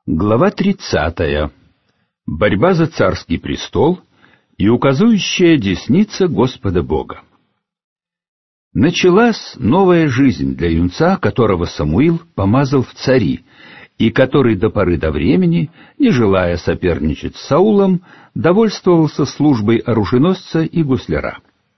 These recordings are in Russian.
Глава 30. Борьба за царский престол и указующая десница Господа Бога. Началась новая жизнь для юнца, которого Самуил помазал в цари, и который до поры до времени, не желая соперничать с Саулом, довольствовался службой оруженосца и гусляра.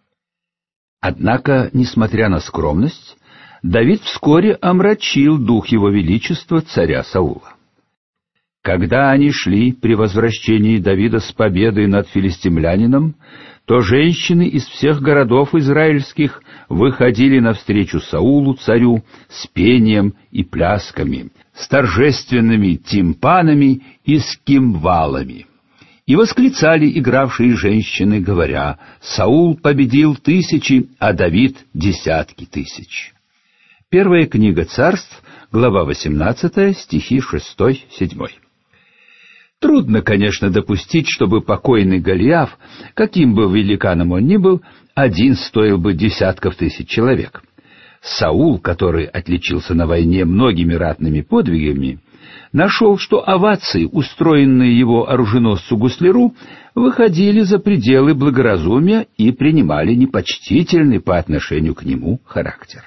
Однако, несмотря на скромность, Давид вскоре омрачил дух его величества царя Саула. Когда они шли при возвращении Давида с победой над филистимлянином, то женщины из всех городов израильских выходили навстречу Саулу, царю, с пением и плясками, с торжественными тимпанами и с кимвалами. И восклицали игравшие женщины, говоря: «Саул победил тысячи, а Давид — десятки тысяч». Первая книга Царств, глава 18, стихи 6-7. Трудно, конечно, допустить, чтобы покойный Голиаф, каким бы великаном он ни был, один стоил бы десятков тысяч человек. Саул, который отличился на войне многими ратными подвигами, нашел, что овации, устроенные его оруженосцу-гусляру, выходили за пределы благоразумия и принимали непочтительный по отношению к нему характер.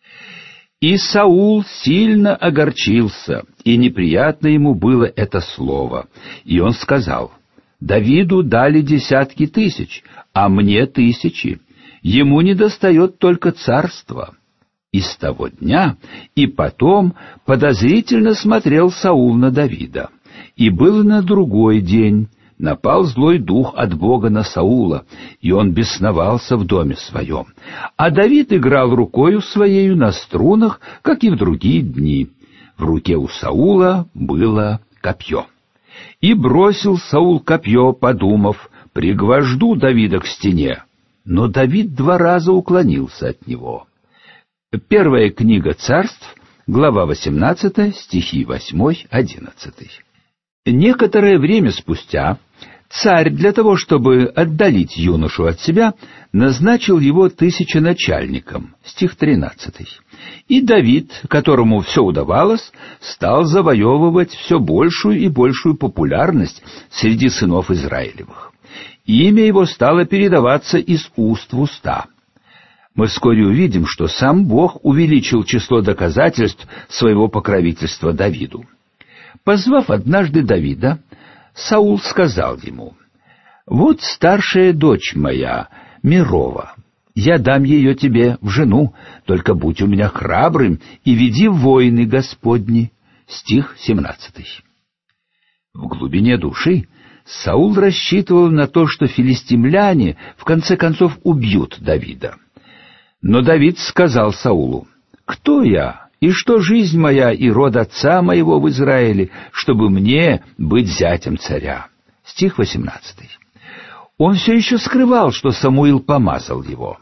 И Саул сильно огорчился, и неприятно ему было это слово. И он сказал: «Давиду дали десятки тысяч, а мне тысячи. Ему недостает только царства». И с того дня и потом подозрительно смотрел Саул на Давида. И было на другой день, напал злой дух от Бога на Саула, и он бесновался в доме своем. А Давид играл рукою своею на струнах, как и в другие дни. В руке у Саула было копье. И бросил Саул копье, подумав: пригвожду Давида к стене. Но Давид 2 раза уклонился от него. Первая книга Царств, глава 18, стихи 8-11. Некоторое время спустя царь, для того чтобы отдалить юношу от себя, назначил его тысяченачальником, стих 13. И Давид, которому все удавалось, стал завоевывать все большую и большую популярность среди сынов Израилевых. Имя его стало передаваться из уст в уста. Мы вскоре увидим, что сам Бог увеличил число доказательств своего покровительства Давиду. Позвав однажды Давида, Саул сказал ему: «Вот старшая дочь моя, Мерова. Я дам ее тебе в жену, только будь у меня храбрым и веди войны Господни». Стих 17. В глубине души Саул рассчитывал на то, что филистимляне в конце концов убьют Давида. Но Давид сказал Саулу: «Кто я? И что жизнь моя и род отца моего в Израиле, чтобы мне быть зятем царя?» Стих 18. Он все еще скрывал, что Самуил помазал его.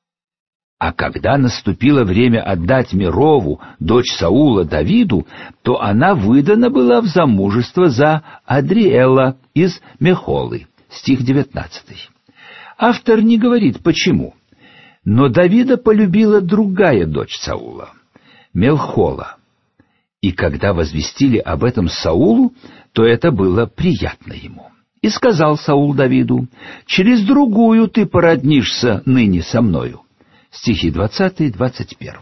А когда наступило время отдать Мерову, дочь Саула, Давиду, то она выдана была в замужество за Адриэла из Мехолы. Стих 19. Автор не говорит, почему. Но Давида полюбила другая дочь Саула, Мелхола. И когда возвестили об этом Саулу, то это было приятно ему. И сказал Саул Давиду: «Через другую ты породнишься ныне со мною». Стихи 20-21.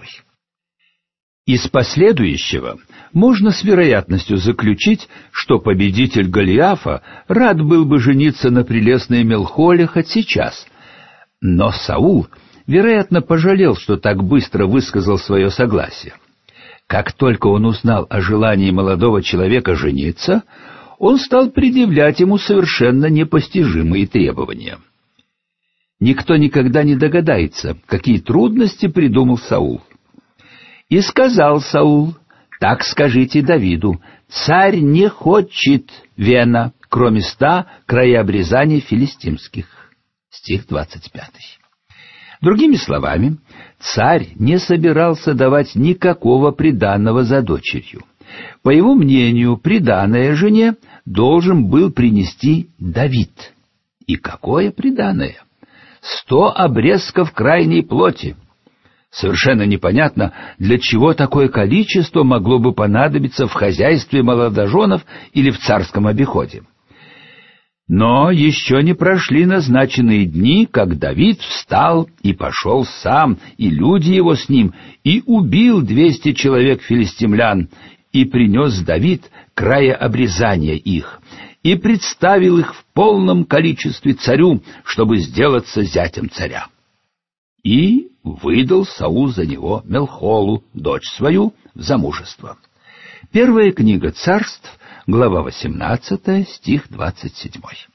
Из последующего можно с вероятностью заключить, что победитель Голиафа рад был бы жениться на прелестной Мелхоле хоть сейчас. Но Саул, вероятно, пожалел, что так быстро высказал свое согласие. Как только он узнал о желании молодого человека жениться, он стал предъявлять ему совершенно непостижимые требования. Никто никогда не догадается, какие трудности придумал Саул. «И сказал Саул: так скажите Давиду, царь не хочет вена, кроме 100 краеобрезаний филистимских». Стих 25. Другими словами, царь не собирался давать никакого приданого за дочерью. По его мнению, приданое жене должен был принести Давид. И какое приданое? 100 обрезков крайней плоти. Совершенно непонятно, для чего такое количество могло бы понадобиться в хозяйстве молодоженов или в царском обиходе. Но еще не прошли назначенные дни, как Давид встал и пошел сам, и люди его с ним, и убил 200 человек филистимлян, и принес Давид края обрезания их, и представил их в полном количестве царю, чтобы сделаться зятем царя. И выдал Саул за него Мелхолу, дочь свою, в замужество. Первая книга Царств, глава 18, стих 27.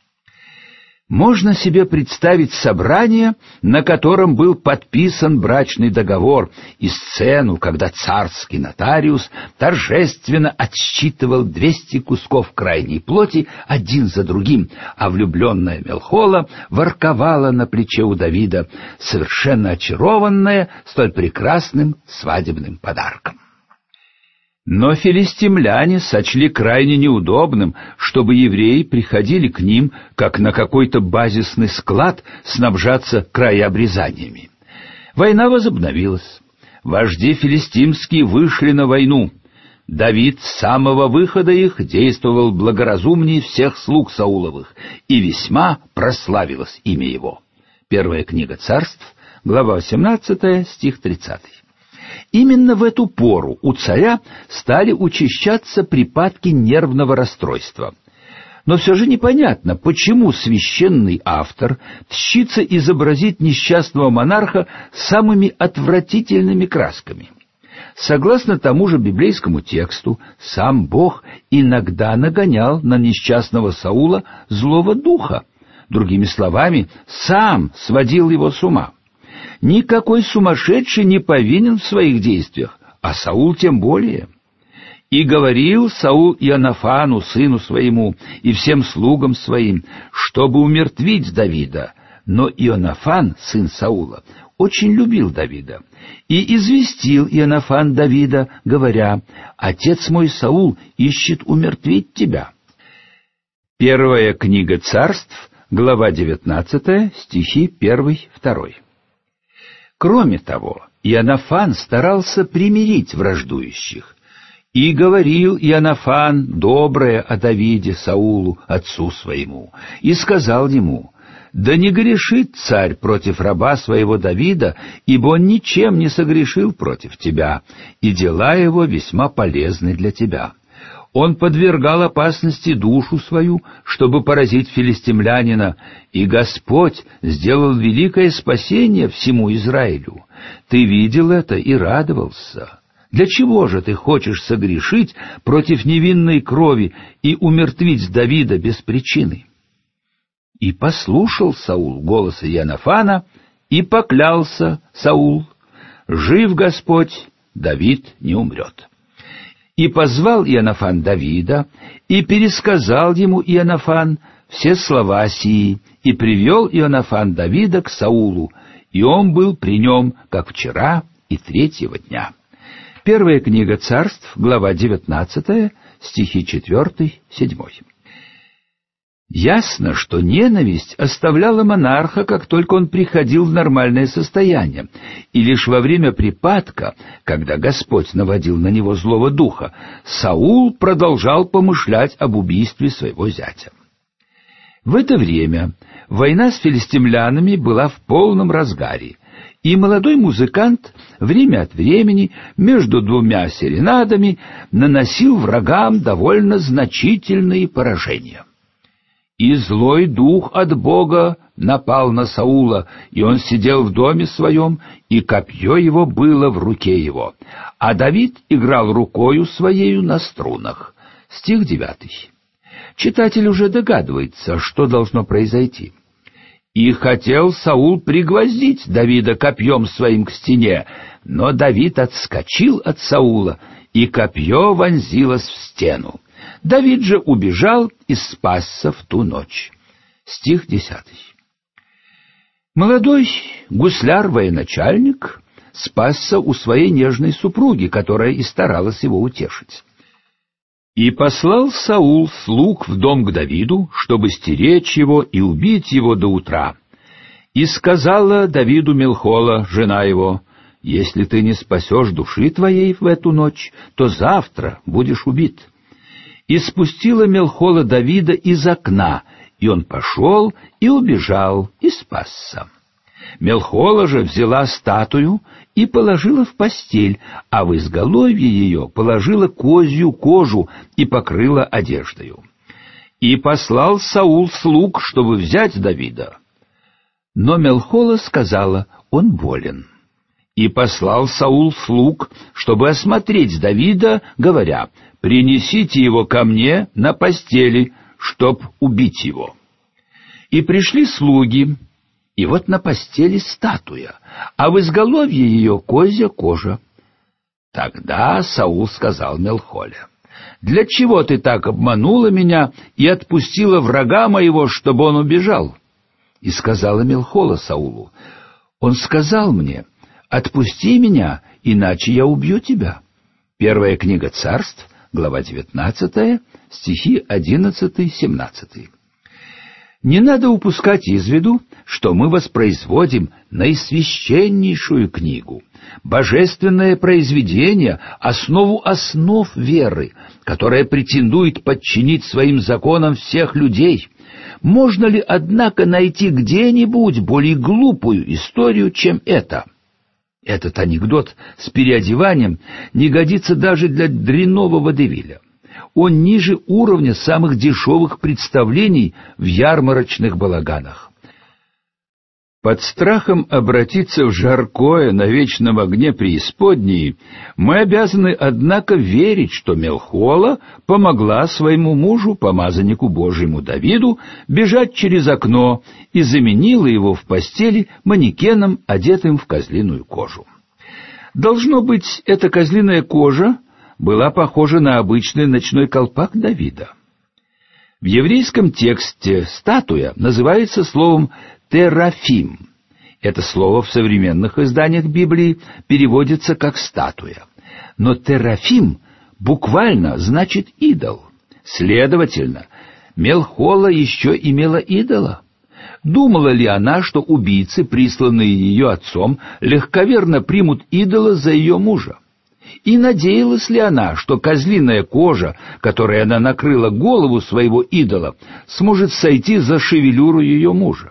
Можно себе представить собрание, на котором был подписан брачный договор, и сцену, когда царский нотариус торжественно отсчитывал 200 кусков крайней плоти один за другим, а влюбленная Мелхола ворковала на плече у Давида, совершенно очарованная столь прекрасным свадебным подарком. Но филистимляне сочли крайне неудобным, чтобы евреи приходили к ним, как на какой-то базисный склад, снабжаться краеобрезаниями. Война возобновилась. Вожди филистимские вышли на войну. Давид с самого выхода их действовал благоразумнее всех слуг Сауловых, и весьма прославилось имя его. Первая книга Царств, глава 18, стих 30. Именно в эту пору у царя стали учащаться припадки нервного расстройства. Но все же непонятно, почему священный автор тщится изобразить несчастного монарха самыми отвратительными красками. Согласно тому же библейскому тексту, сам Бог иногда нагонял на несчастного Саула злого духа. Другими словами, сам сводил его с ума. Никакой сумасшедший не повинен в своих действиях, а Саул тем более. «И говорил Саул Ионафану, сыну своему, и всем слугам своим, чтобы умертвить Давида. Но Ионафан, сын Саула, очень любил Давида. И известил Ионафан Давида, говоря: отец мой Саул ищет умертвить тебя». Первая книга Царств, глава 19, стихи 1-2. Кроме того, Ионафан старался примирить враждующих. «И говорил Ионафан доброе о Давиде Саулу, отцу своему, и сказал ему: да не грешит царь против раба своего Давида, ибо он ничем не согрешил против тебя, и дела его весьма полезны для тебя. Он подвергал опасности душу свою, чтобы поразить филистимлянина, и Господь сделал великое спасение всему Израилю. Ты видел это и радовался. Для чего же ты хочешь согрешить против невинной крови и умертвить Давида без причины?» И послушал Саул голоса Ионафана, и поклялся Саул: «Жив Господь, Давид не умрет». И позвал Ионафан Давида, и пересказал ему Ионафан все слова сии, и привел Ионафан Давида к Саулу, и он был при нем, как вчера и третьего дня. Первая книга Царств, глава 19, стихи 4-7. Ясно, что ненависть оставляла монарха, как только он приходил в нормальное состояние, и лишь во время припадка, когда Господь наводил на него злого духа, Саул продолжал помышлять об убийстве своего зятя. В это время война с филистимлянами была в полном разгаре, и молодой музыкант время от времени между двумя серенадами наносил врагам довольно значительные поражения. И злой дух от Бога напал на Саула, и он сидел в доме своем, и копье его было в руке его, а Давид играл рукою своею на струнах. Стих 9. Читатель уже догадывается, что должно произойти. «И хотел Саул пригвоздить Давида копьем своим к стене, но Давид отскочил от Саула, и копье вонзилось в стену. Давид же убежал и спасся в ту ночь». Стих 10. Молодой гусляр-военачальник спасся у своей нежной супруги, которая и старалась его утешить. «И послал Саул слуг в дом к Давиду, чтобы стеречь его и убить его до утра. И сказала Давиду Мелхола, жена его: если ты не спасешь души твоей в эту ночь, то завтра будешь убит». И спустила Мелхола Давида из окна, и он пошел и убежал, и спасся. Мелхола же взяла статую и положила в постель, а в изголовье ее положила козью кожу и покрыла одеждою. И послал Саул слуг, чтобы взять Давида. Но Мелхола сказала: «Он болен». И послал Саул слуг, чтобы осмотреть Давида, говоря: «Принесите его ко мне на постели, чтоб убить его». И пришли слуги, и вот на постели статуя, а в изголовье ее козья кожа. Тогда Саул сказал Мелхоле: «Для чего ты так обманула меня и отпустила врага моего, чтобы он убежал?» И сказала Мелхола Саулу: «Он сказал мне: отпусти меня, иначе я убью тебя». Первая книга Царств, глава 19, стихи 11-17. Не надо упускать из виду, что мы воспроизводим наисвященнейшую книгу, божественное произведение, основу основ веры, которая претендует подчинить своим законам всех людей. Можно ли, однако, найти где-нибудь более глупую историю, чем это? Этот анекдот с переодеванием не годится даже для дрянного водевиля. Он ниже уровня самых дешевых представлений в ярмарочных балаганах. Под страхом обратиться в жаркое на вечном огне преисподней мы обязаны, однако, верить, что Мелхола помогла своему мужу, помазаннику Божьему Давиду, бежать через окно и заменила его в постели манекеном, одетым в козлиную кожу. Должно быть, эта козлиная кожа была похожа на обычный ночной колпак Давида. В еврейском тексте статуя называется словом «терафим». Это слово в современных изданиях Библии переводится как «статуя». Но «терафим» буквально значит «идол». Следовательно, Мелхола еще имела идола. Думала ли она, что убийцы, присланные ее отцом, легковерно примут идола за ее мужа? И надеялась ли она, что козлиная кожа, которой она накрыла голову своего идола, сможет сойти за шевелюру ее мужа?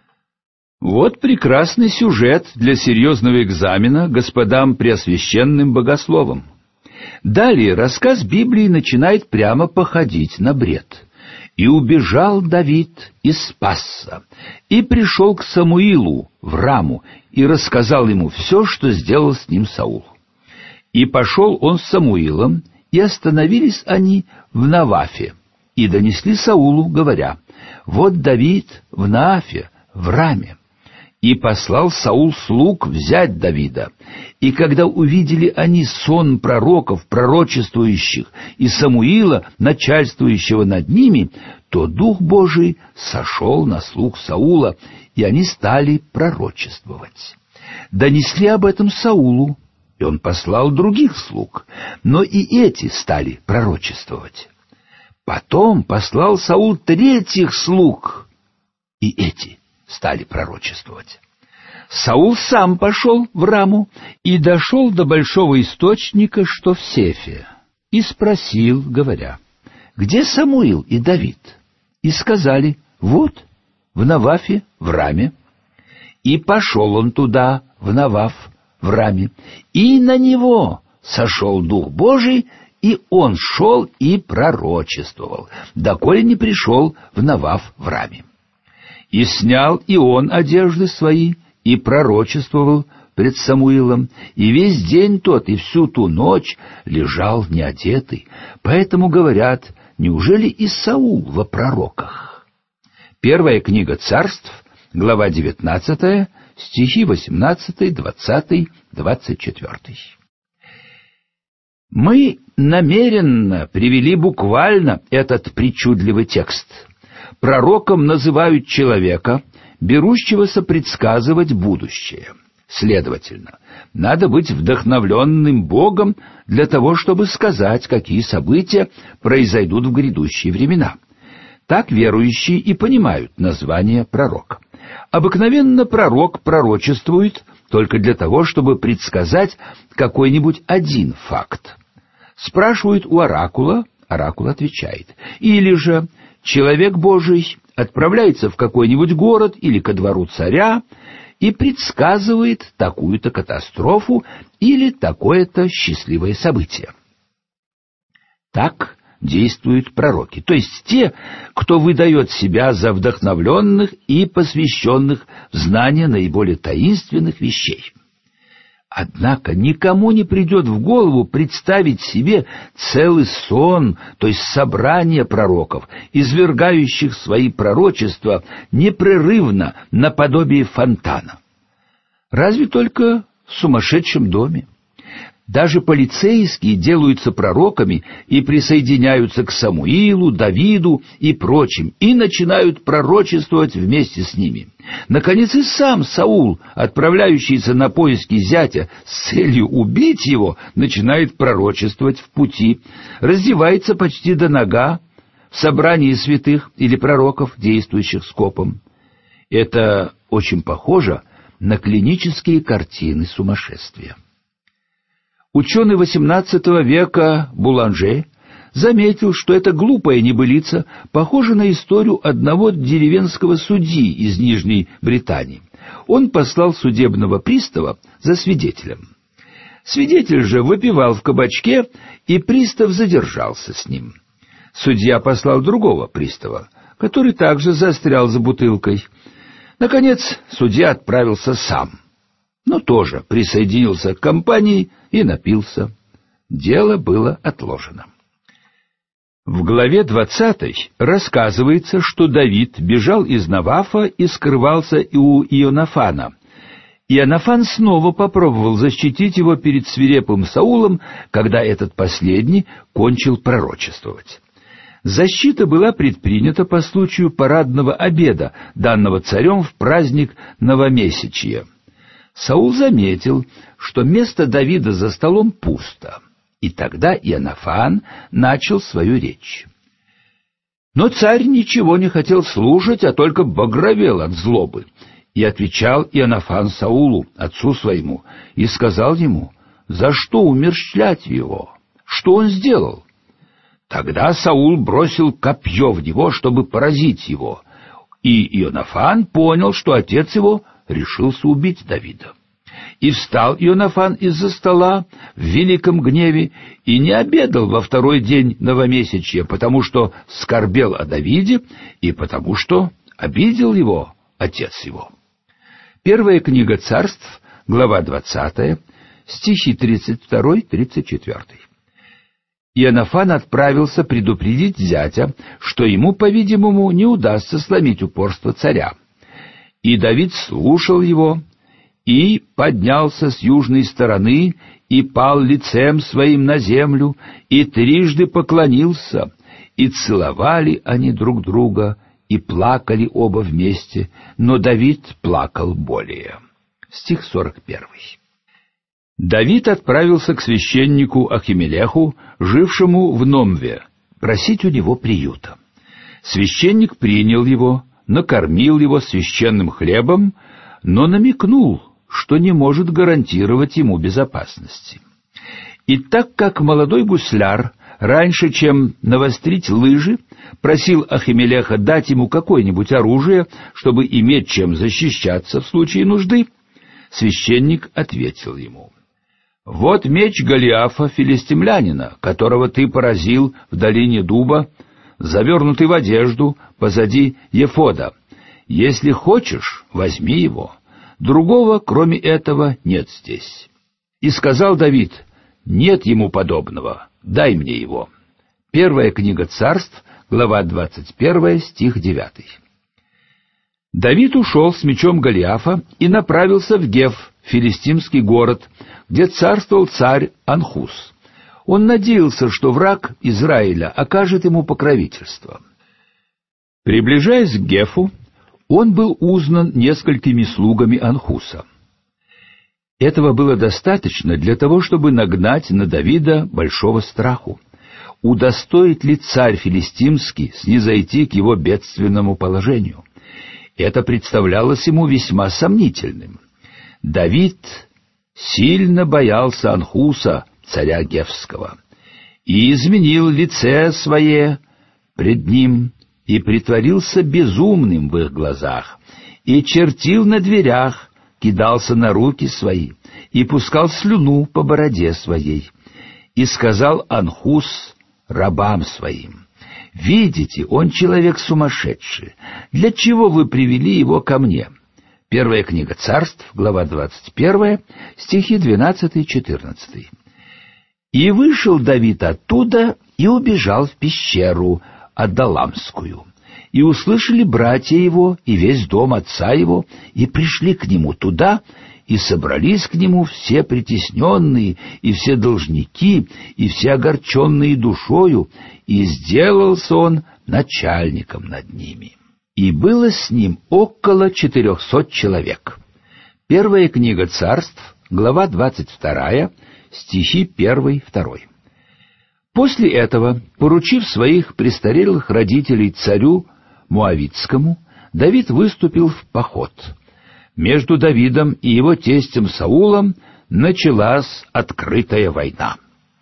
Вот прекрасный сюжет для серьезного экзамена господам преосвященным богословам. Далее рассказ Библии начинает прямо походить на бред. «И убежал Давид, и спасся, и пришел к Самуилу в Раму, и рассказал ему все, что сделал с ним Саул. И пошел он с Самуилом, и остановились они в Навафе, и донесли Саулу, говоря: вот Давид в Наафе, в Раме. И послал Саул слуг взять Давида. И когда увидели они сон пророков, пророчествующих, и Самуила, начальствующего над ними, то Дух Божий сошел на слуг Саула, и они стали пророчествовать. Донесли об этом Саулу, и он послал других слуг, но и эти стали пророчествовать. Потом послал Саул третьих слуг, и эти стали пророчествовать. Саул сам пошел в Раму и дошел до большого источника, что в Сефе, и спросил, говоря: где Самуил и Давид? И сказали: вот, в Навафе, в Раме. И пошел он туда, в Наваф, в Раме, и на него сошел Дух Божий, и он шел и пророчествовал, доколе не пришел в Наваф, в Раме. И снял и он одежды свои, и пророчествовал пред Самуилом, и весь день тот и всю ту ночь лежал неодетый. Поэтому говорят: неужели и Саул во пророках? Первая книга Царств, глава 19, стихи 18, 20, 24. Мы намеренно привели буквально этот причудливый текст. Пророком называют человека, берущегося предсказывать будущее. Следовательно, надо быть вдохновленным Богом для того, чтобы сказать, какие события произойдут в грядущие времена. Так верующие и понимают название пророка. Обыкновенно пророк пророчествует только для того, чтобы предсказать какой-нибудь один факт. Спрашивают у оракула, оракул отвечает. Или же человек Божий отправляется в какой-нибудь город или ко двору царя и предсказывает такую-то катастрофу или такое-то счастливое событие. Так действуют пророки, то есть те, кто выдает себя за вдохновленных и посвященных в знание наиболее таинственных вещей. Однако никому не придет в голову представить себе целый сон, то есть собрание пророков, извергающих свои пророчества непрерывно наподобие фонтана. Разве только в сумасшедшем доме. Даже полицейские делаются пророками и присоединяются к Самуилу, Давиду и прочим, и начинают пророчествовать вместе с ними. Наконец и сам Саул, отправляющийся на поиски зятя с целью убить его, начинает пророчествовать в пути, раздевается почти до нога в собрании святых или пророков, действующих скопом. Это очень похоже на клинические картины сумасшествия. Ученый XVIII века Буланже заметил, что эта глупая небылица похожа на историю одного деревенского судьи из Нижней Британии. Он послал судебного пристава за свидетелем. Свидетель же выпивал в кабачке, и пристав задержался с ним. Судья послал другого пристава, который также застрял за бутылкой. Наконец, судья отправился сам, но тоже присоединился к компании и напился. Дело было отложено. В главе 20 рассказывается, что Давид бежал из Навафа и скрывался и у Ионафана. Ионафан снова попробовал защитить его перед свирепым Саулом, когда этот последний кончил пророчествовать. Защита была предпринята по случаю парадного обеда, данного царем в праздник Новомесячия. Саул заметил, что место Давида за столом пусто, и тогда Ионафан начал свою речь. Но царь ничего не хотел слушать, а только багровел от злобы. И отвечал Ионафан Саулу, отцу своему, и сказал ему: «За что умерщвлять его? Что он сделал?» Тогда Саул бросил копье в него, чтобы поразить его, и Ионафан понял, что отец его решился убить Давида. И встал Ионафан из-за стола в великом гневе и не обедал во второй день новомесячья, потому что скорбел о Давиде и потому что обидел его отец его. Первая книга Царств, глава 20, стихи 32-34. Ионафан отправился предупредить зятя, что ему, по-видимому, не удастся сломить упорство царя. И Давид слушал его, и поднялся с южной стороны, и пал лицем своим на землю, и трижды поклонился, и целовали они друг друга, и плакали оба вместе, но Давид плакал более. Стих 41. Давид отправился к священнику Ахимелеху, жившему в Номве, просить у него приюта. Священник принял его, накормил его священным хлебом, но намекнул, что не может гарантировать ему безопасности. И так как молодой гусляр, раньше чем навострить лыжи, просил Ахимелеха дать ему какое-нибудь оружие, чтобы иметь чем защищаться в случае нужды, священник ответил ему: «Вот меч Голиафа, филистимлянина, которого ты поразил в долине дуба, завернутый в одежду позади ефода. Если хочешь, возьми его. Другого, кроме этого, нет здесь». И сказал Давид: «Нет ему подобного, дай мне его». Первая книга Царств, глава 21, стих 9. Давид ушел с мечом Голиафа и направился в Геф, филистимский город, где царствовал царь Анхус. Он надеялся, что враг Израиля окажет ему покровительство. Приближаясь к Гефу, он был узнан несколькими слугами Анхуса. Этого было достаточно для того, чтобы нагнать на Давида большого страху. Удостоит ли царь филистимский снизойти к его бедственному положению? Это представлялось ему весьма сомнительным. Давид сильно боялся Анхуса, царя Гефского, и изменил лице свое пред ним, и притворился безумным в их глазах, и чертил на дверях, кидался на руки свои, и пускал слюну по бороде своей. И сказал Анхус рабам своим: «Видите, он человек сумасшедший. Для чего вы привели его ко мне?» Первая книга Царств, глава 21, стихи 12-14. «И вышел Давид оттуда и убежал в пещеру Адалламскую. И услышали братья его и весь дом отца его, и пришли к нему туда, и собрались к нему все притесненные, и все должники, и все огорченные душою, и сделался он начальником над ними. И было с ним около 400 человек». Первая книга Царств, глава 22, стихи 1-2. После этого, поручив своих престарелых родителей царю Моавитскому, Давид выступил в поход. Между Давидом и его тестем Саулом началась открытая война.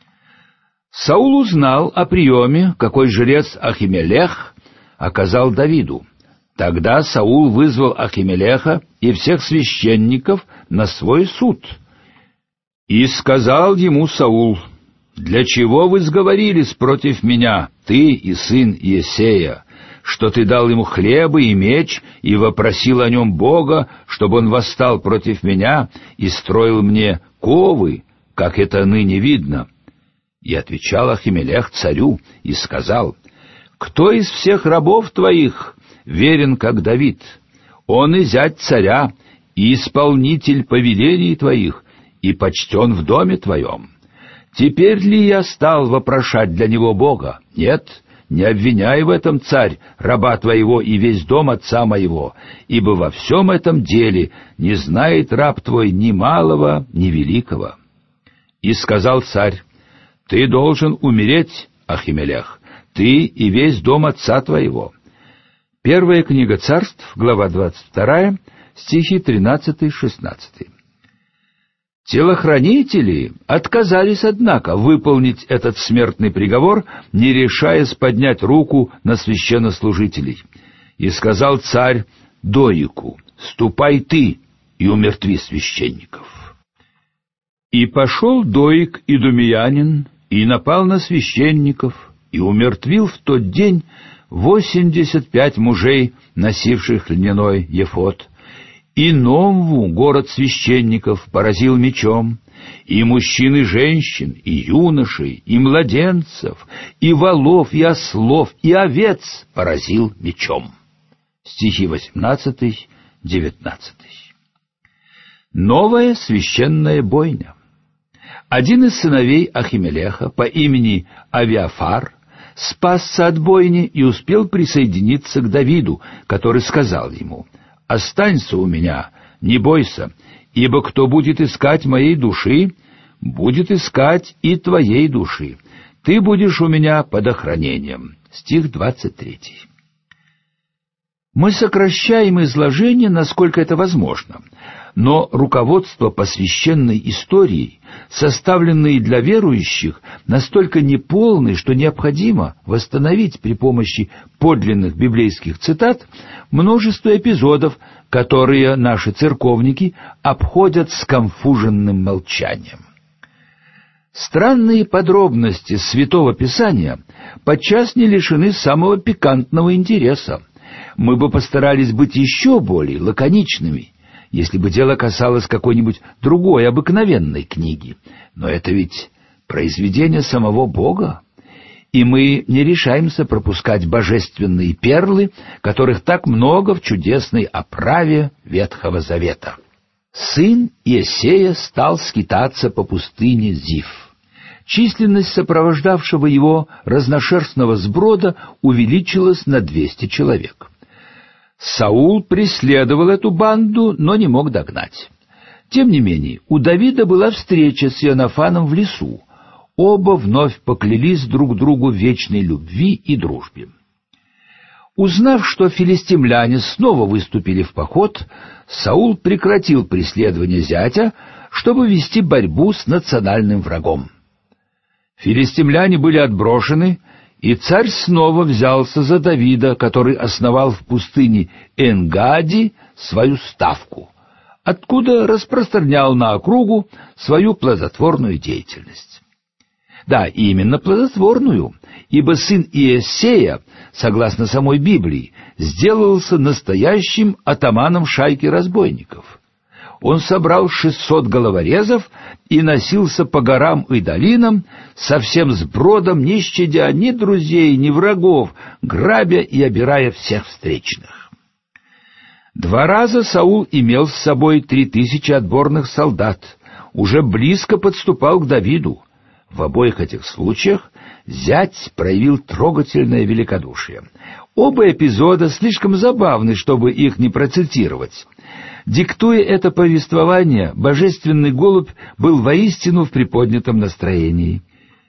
Саул узнал о приеме, какой жрец Ахимелех оказал Давиду. Тогда Саул вызвал Ахимелеха и всех священников на свой суд. И сказал ему Саул: «Для чего вы сговорились против меня, ты и сын Иессея, что ты дал ему хлеба и меч, и вопросил о нем Бога, чтобы он восстал против меня и строил мне ковы, как это ныне видно?» И отвечал Ахимелех царю и сказал: «Кто из всех рабов твоих верен, как Давид? Он и зять царя, и исполнитель повелений твоих, и почтен в доме твоем. Теперь ли я стал вопрошать для него Бога? Нет, не обвиняй в этом, царь, раба твоего и весь дом отца моего, ибо во всем этом деле не знает раб твой ни малого, ни великого». И сказал царь: «Ты должен умереть, Ахимелех, ты и весь дом отца твоего». Первая книга Царств, глава 22, стихи 13-16. Телохранители отказались, однако, выполнить этот смертный приговор, не решаясь поднять руку на священнослужителей. И сказал царь Доику: «Ступай ты и умертви священников». И пошел Доик идумеянин, и напал на священников, и умертвил в тот день 85 мужей, носивших льняной ефод. И Номву, город священников, поразил мечом, и мужчин, и женщин, и юношей, и младенцев, и волов, и ослов, и овец поразил мечом. Стихи 18-19. Новая священная бойня. Один из сыновей Ахимелеха по имени Авиафар спасся от бойни и успел присоединиться к Давиду, который сказал ему: «Останься у меня, не бойся, ибо кто будет искать моей души, будет искать и твоей души. Ты будешь у меня под охранением». Стих 23. Мы сокращаем изложение, насколько это возможно, но руководство по священной истории, составленные для верующих, настолько неполны, что необходимо восстановить при помощи подлинных библейских цитат множество эпизодов, которые наши церковники обходят с сконфуженным молчанием. Странные подробности Святого Писания подчас не лишены самого пикантного интереса. Мы бы постарались быть еще более лаконичными, если бы дело касалось какой-нибудь другой обыкновенной книги. Но это ведь произведение самого Бога, и мы не решаемся пропускать божественные перлы, которых так много в чудесной оправе Ветхого Завета. Сын Иессея стал скитаться по пустыне Зиф. Численность сопровождавшего его разношерстного сброда увеличилась на 200 человек. Саул преследовал эту банду, но не мог догнать. Тем не менее, у Давида была встреча с Ионафаном в лесу. Оба вновь поклялись друг другу в вечной любви и дружбе. Узнав, что филистимляне снова выступили в поход, Саул прекратил преследование зятя, чтобы вести борьбу с национальным врагом. Филистимляне были отброшены, и царь снова взялся за Давида, который основал в пустыне Эн-Гади свою ставку, откуда распространял на округу свою плодотворную деятельность. Да, именно плодотворную, ибо сын Иессея, согласно самой Библии, сделался настоящим атаманом шайки разбойников. Он собрал 600 головорезов и носился по горам и долинам, совсем сбродом, не щадя ни друзей, ни врагов, грабя и обирая всех встречных. 2 раза Саул имел с собой 3000 отборных солдат, уже близко подступал к Давиду. В обоих этих случаях зять проявил трогательное великодушие. Оба эпизода слишком забавны, чтобы их не процитировать. Диктуя это повествование, божественный голубь был воистину в приподнятом настроении.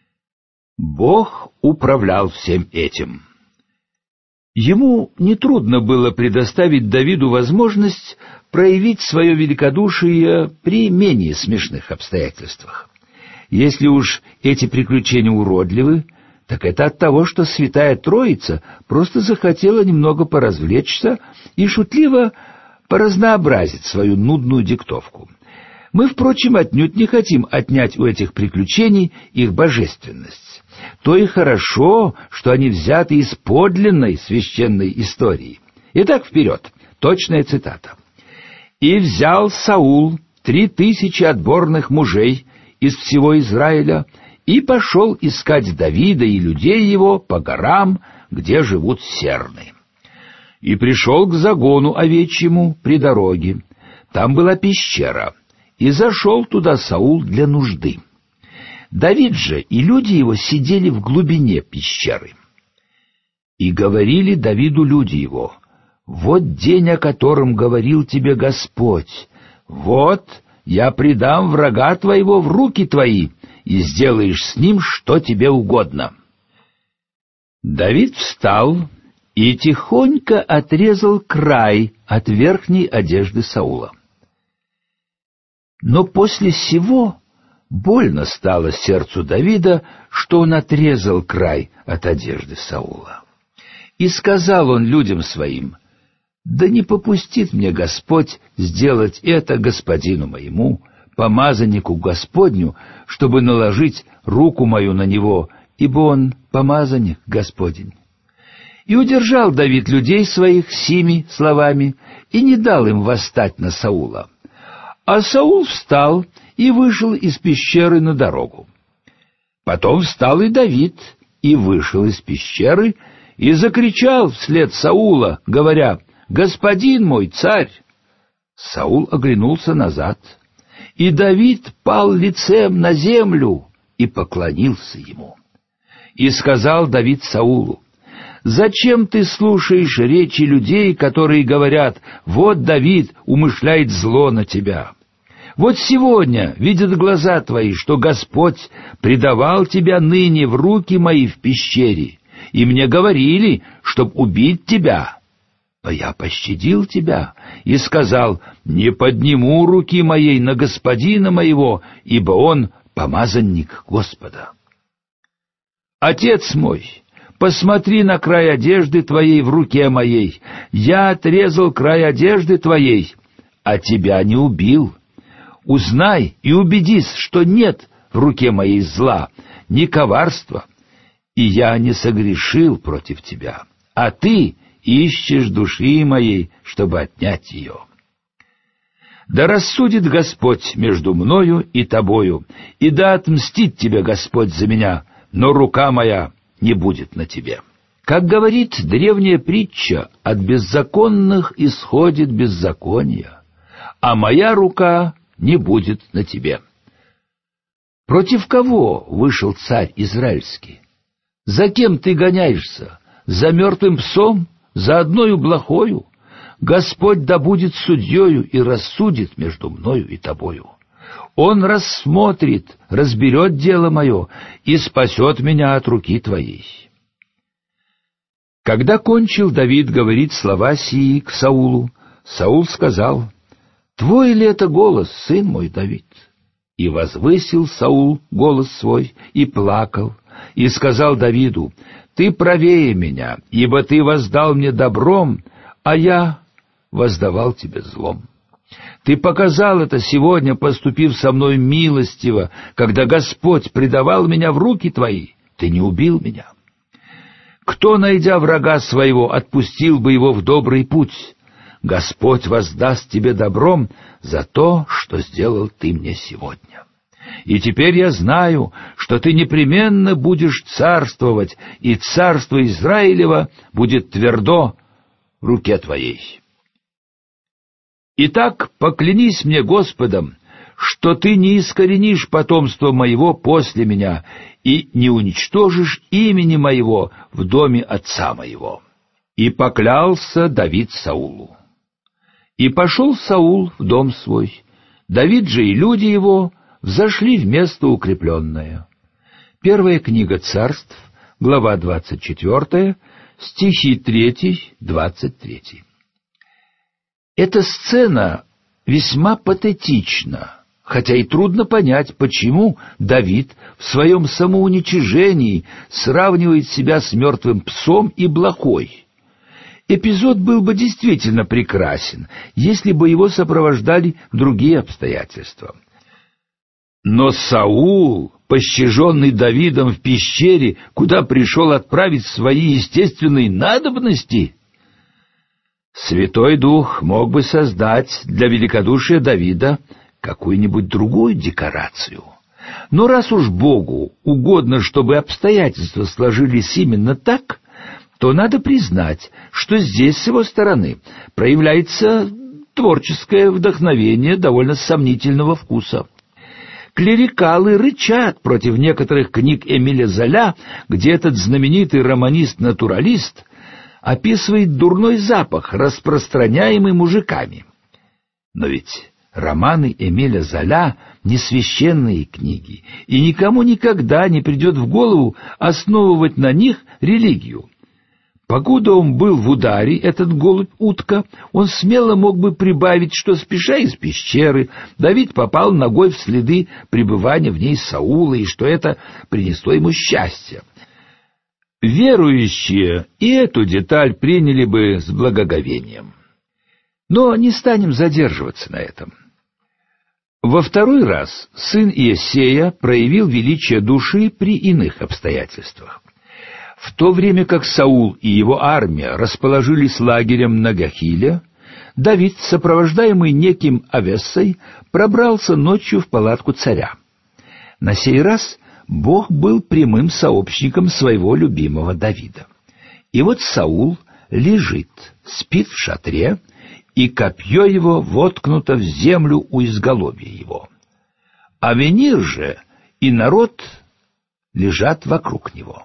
Бог управлял всем этим. Ему нетрудно было предоставить Давиду возможность проявить свое великодушие при менее смешных обстоятельствах. Если уж эти приключения уродливы, так это от того, что Святая Троица просто захотела немного поразвлечься и шутливо поразнообразить свою нудную диктовку. Мы, впрочем, отнюдь не хотим отнять у этих приключений их божественность. То и хорошо, что они взяты из подлинной священной истории. Итак, вперед, точная цитата. «И взял Саул 3000 отборных мужей из всего Израиля и пошел искать Давида и людей его по горам, где живут серны. И пришел к загону овечьему при дороге. Там была пещера, и зашел туда Саул для нужды. Давид же и люди его сидели в глубине пещеры. И говорили Давиду люди его: вот день, о котором говорил тебе Господь, вот я предам врага твоего в руки твои, и сделаешь с ним, что тебе угодно». Давид встал и тихонько отрезал край от верхней одежды Саула. Но после сего больно стало сердцу Давида, что он отрезал край от одежды Саула. И сказал он людям своим: «Да не попустит мне Господь сделать это господину моему, помазаннику Господню, чтобы наложить руку мою на него, ибо он помазанник Господень». И удержал Давид людей своих сими словами и не дал им восстать на Саула. А Саул встал и вышел из пещеры на дорогу. Потом встал и Давид и вышел из пещеры и закричал вслед Саула, говоря: «Господин мой, царь!» Саул оглянулся назад, и Давид пал лицем на землю и поклонился ему. И сказал Давид Саулу: «Зачем ты слушаешь речи людей, которые говорят: вот Давид умышляет зло на тебя? Вот сегодня видят глаза твои, что Господь предавал тебя ныне в руки мои в пещере, и мне говорили, чтоб убить тебя. Но я пощадил тебя и сказал: не подниму руки моей на господина моего, ибо он помазанник Господа. Отец мой, посмотри на край одежды твоей в руке моей. Я отрезал край одежды твоей, а тебя не убил. Узнай и убедись, что нет в руке моей зла, ни коварства, и я не согрешил против тебя, а ты ищешь души моей, чтобы отнять ее. Да рассудит Господь между мною и тобою, и да отмстит тебе Господь за меня, но рука моя не будет на тебе». Как говорит древняя притча, от беззаконных исходит беззаконие, а моя рука не будет на тебе. Против кого вышел царь израильский? За кем ты гоняешься? За мертвым псом? За одною блохою? Господь да будет судьею и рассудит между мною и тобою. Он рассмотрит, разберет дело мое и спасет меня от руки твоей. Когда кончил Давид говорить слова сии к Саулу, Саул сказал: «Твой ли это голос, сын мой Давид?» И возвысил Саул голос свой и плакал, и сказал Давиду: «Ты правее меня, ибо ты воздал мне добром, а я воздавал тебе злом. Ты показал это сегодня, поступив со мной милостиво, когда Господь предавал меня в руки твои, ты не убил меня. Кто, найдя врага своего, отпустил бы его в добрый путь? Господь воздаст тебе добром за то, что сделал ты мне сегодня. И теперь я знаю, что ты непременно будешь царствовать, и царство Израилева будет твердо в руке твоей. Итак, поклянись мне Господом, что ты не искоренишь потомство моего после меня и не уничтожишь имени моего в доме отца моего». И поклялся Давид Саулу. И пошел Саул в дом свой, Давид же и люди его взошли в место укрепленное. Первая книга Царств, глава 24, стихи 3-23. Эта сцена весьма патетична, хотя и трудно понять, почему Давид в своем самоуничижении сравнивает себя с мертвым псом и блохой. Эпизод был бы действительно прекрасен, если бы его сопровождали другие обстоятельства. Но Саул, пощаженный Давидом в пещере, куда пришел отправить свои естественные надобности, Святой Дух мог бы создать для великодушия Давида какую-нибудь другую декорацию. Но раз уж Богу угодно, чтобы обстоятельства сложились именно так, то надо признать, что здесь с его стороны проявляется творческое вдохновение довольно сомнительного вкуса. Клерикалы рычат против некоторых книг Эмиля Золя, где этот знаменитый романист-натуралист описывает дурной запах, распространяемый мужиками. Но ведь романы Эмиля Золя не священные книги, и никому никогда не придет в голову основывать на них религию. Покуда он был в ударе, этот голубь-утка, он смело мог бы прибавить, что, спеша из пещеры, Давид попал ногой в следы пребывания в ней Саула, и что это принесло ему счастье. Верующие и эту деталь приняли бы с благоговением. Но не станем задерживаться на этом. Во второй раз сын Иессея проявил величие души при иных обстоятельствах. В то время как Саул и его армия расположились лагерем на Гахиле, Давид, сопровождаемый неким Авессой, пробрался ночью в палатку царя. На сей раз Бог был прямым сообщником своего любимого Давида. И вот Саул лежит, спит в шатре, и копье его воткнуто в землю у изголовья его. Авенир же и народ лежат вокруг него.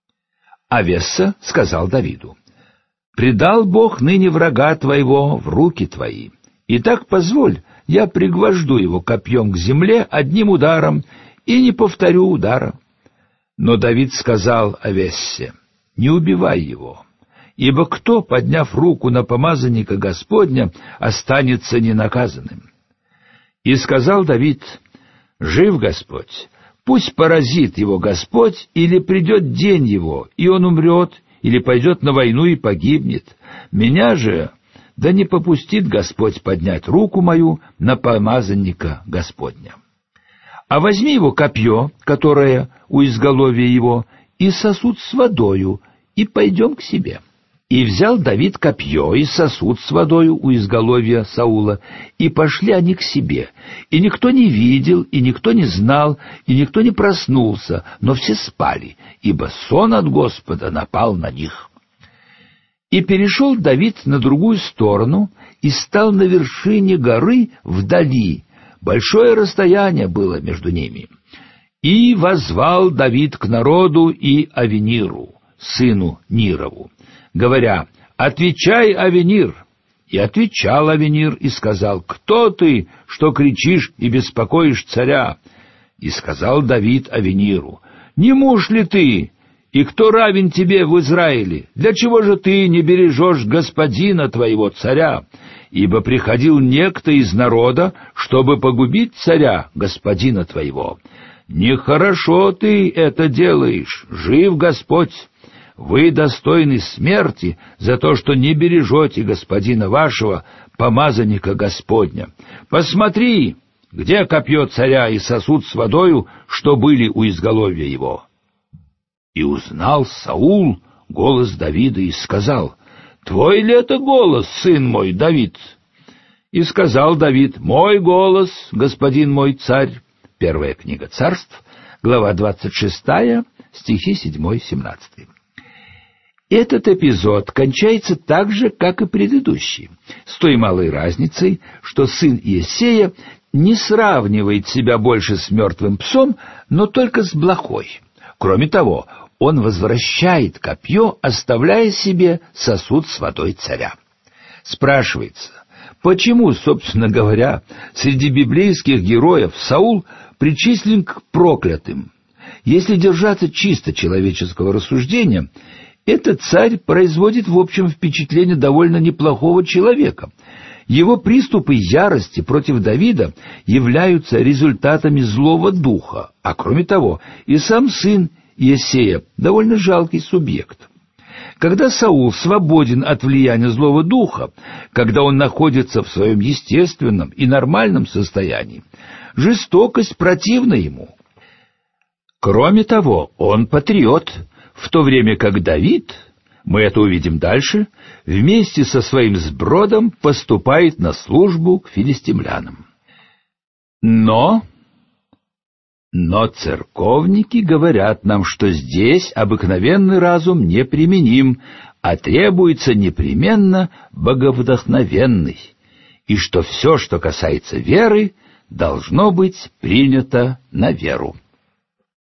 Авесса сказал Давиду: «Предал Бог ныне врага твоего в руки твои. Итак, позволь, я пригвожду его копьем к земле одним ударом и не повторю удара». Но Давид сказал Авессе: «Не убивай его, ибо кто, подняв руку на помазанника Господня, останется ненаказанным?» И сказал Давид: «Жив Господь, пусть поразит его Господь, или придет день его, и он умрет, или пойдет на войну и погибнет. Меня же да не попустит Господь поднять руку мою на помазанника Господня. А возьми его копье, которое у изголовья его, и сосуд с водою, и пойдем к себе». И взял Давид копье и сосуд с водою у изголовья Саула, и пошли они к себе. И никто не видел, и никто не знал, и никто не проснулся, но все спали, ибо сон от Господа напал на них. И перешел Давид на другую сторону, и стал на вершине горы вдали. Большое расстояние было между ними. И воззвал Давид к народу и Авениру, сыну Нирову, говоря: «Отвечай, Авенир!» И отвечал Авенир и сказал: «Кто ты, что кричишь и беспокоишь царя?» И сказал Давид Авениру: «Не муж ли ты, И кто равен тебе в Израиле? Для чего же ты не бережешь господина твоего царя? Ибо приходил некто из народа, чтобы погубить царя, господина твоего. Нехорошо ты это делаешь, жив Господь. Вы достойны смерти за то, что не бережете господина вашего, помазанника Господня. Посмотри, где копье царя и сосуд с водою, что были у изголовья его». И узнал Саул голос Давида и сказал: «Твой ли это голос, сын мой Давид?» И сказал Давид: «Мой голос, господин мой царь». Первая книга Царств, глава 26, стихи 7-17. Этот эпизод кончается так же, как и предыдущий, с той малой разницей, что сын Иессея не сравнивает себя больше с мертвым псом, но только с блохой. Кроме того, он возвращает копье, оставляя себе сосуд с водой царя. Спрашивается, почему, собственно говоря, среди библейских героев Саул причислен к проклятым? Если держаться чисто человеческого рассуждения, этот царь производит в общем впечатление довольно неплохого человека. Его приступы ярости против Давида являются результатами злого духа, а кроме того, и сам сын Иессея довольно жалкий субъект. Когда Саул свободен от влияния злого духа, когда он находится в своем естественном и нормальном состоянии, жестокость противна ему. Кроме того, он патриот, в то время как Давид, мы это увидим дальше, вместе со своим сбродом поступает на службу к филистимлянам. Но церковники говорят нам, что здесь обыкновенный разум неприменим, а требуется непременно боговдохновенный, и что все, что касается веры, должно быть принято на веру.